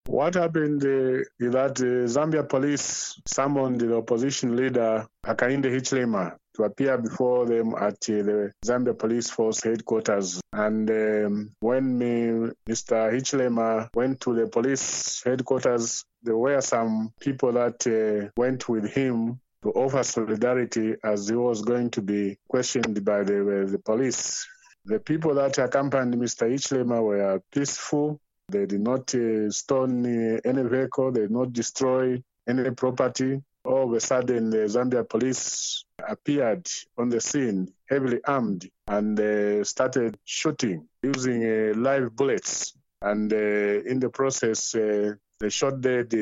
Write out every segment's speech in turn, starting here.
What happened is that the Zambia police summoned the opposition leader Hakainde Hichilema to appear before them at the Zambia Police Force headquarters. And when Mr. Hichilema went to the police headquarters, there were some people that went with him to offer solidarity as he was going to be questioned by the police. The people that accompanied Mr. Hichilema were peaceful. They did not stone any vehicle. They did not destroy any property. All of a sudden, the Zambia police appeared on the scene, heavily armed, and started shooting using live bullets. And in the process, they shot dead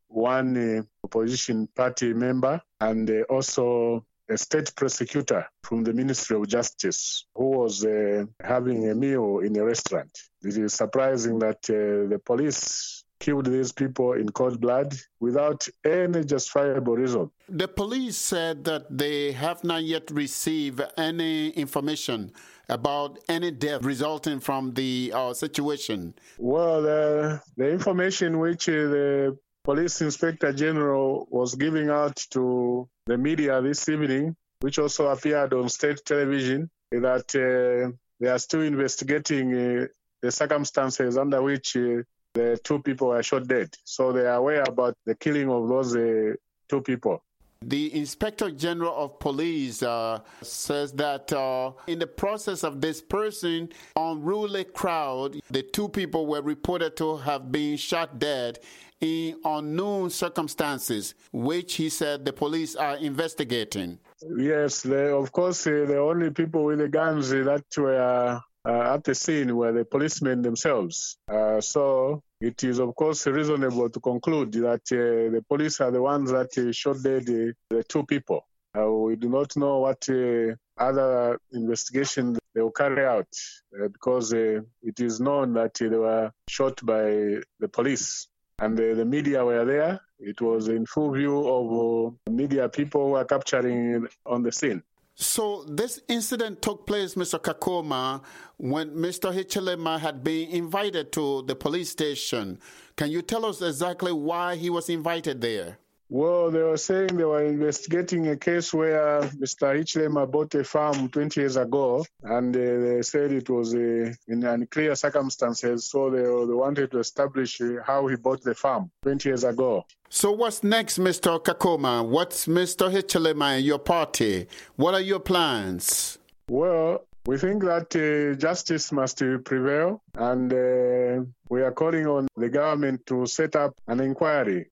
one opposition party member and also a state prosecutor from the Ministry of Justice who was having a meal in a restaurant. It is surprising that the police killed these people in cold blood without any justifiable reason. The police said that they have not yet received any information about any death resulting from the situation. Well, the information which the Police Inspector General was giving out to the media this evening, which also appeared on state television, that they are still investigating the circumstances under which the two people were shot dead. So they are aware about the killing of those two people. The Inspector General of Police says that in the process of dispersing unruly crowd, the two people were reported to have been shot dead in unknown circumstances, which he said the police are investigating. Yes, of course, the only people with the guns that were at the scene were the policemen themselves. So it is, of course, reasonable to conclude that the police are the ones that shot dead the two people. We do not know what other investigation they will carry out because it is known that they were shot by the police. And the media were there. It was in full view of media people who were capturing on the scene. So this incident took place, Mr. Kakoma, when Mr. Hichilema had been invited to the police station. Can you tell us exactly why he was invited there? Well, they were saying they were investigating a case where Mr. Hichilema bought a farm 20 years ago, and they said it was in unclear circumstances, so they wanted to establish how he bought the farm 20 years ago. So what's next, Mr. Kakoma? What's Mr. Hichilema and your party? What are your plans? Well, we think that justice must prevail, and we are calling on the government to set up an inquiry